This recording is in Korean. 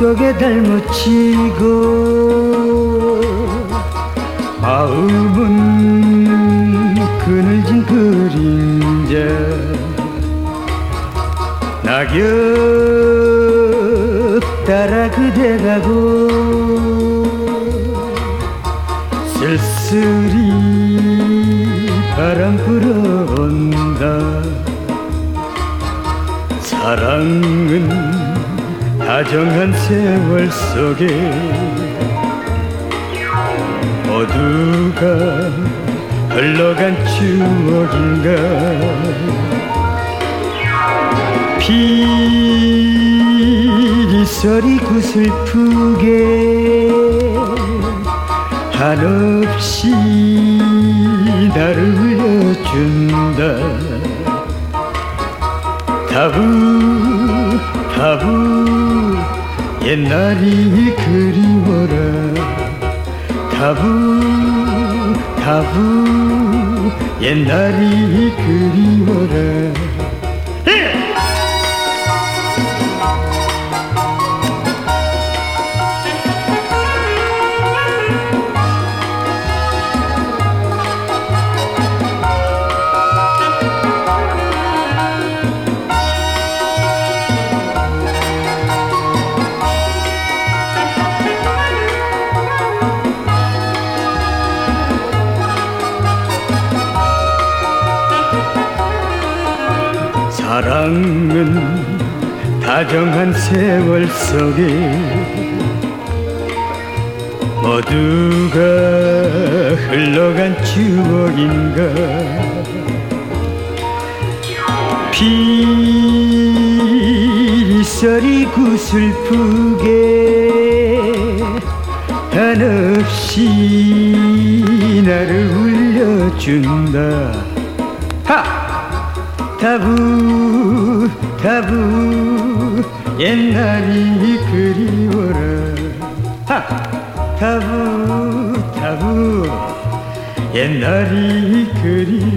속에 달묻히고 마음은 그늘진 그림자 낙엽 따라 그대 가고 쓸쓸히 바람 불어온다. 사랑은 다정한 세월 속에 모두가 흘러간 추억인가. 피리 소리 구슬프게 한없이 나를 울려준다. 타부 타부 옛날이 그리워라. 타부 타부 옛날이 그리워라. 사랑은 다정한 세월 속에 모두가 흘러간 추억인가. 피리 소리 구슬프게 한없이 나를 울려준다. 하! 타부 타부 옛날이 그리워라. 하! 타부 타부 옛날이 그리워라.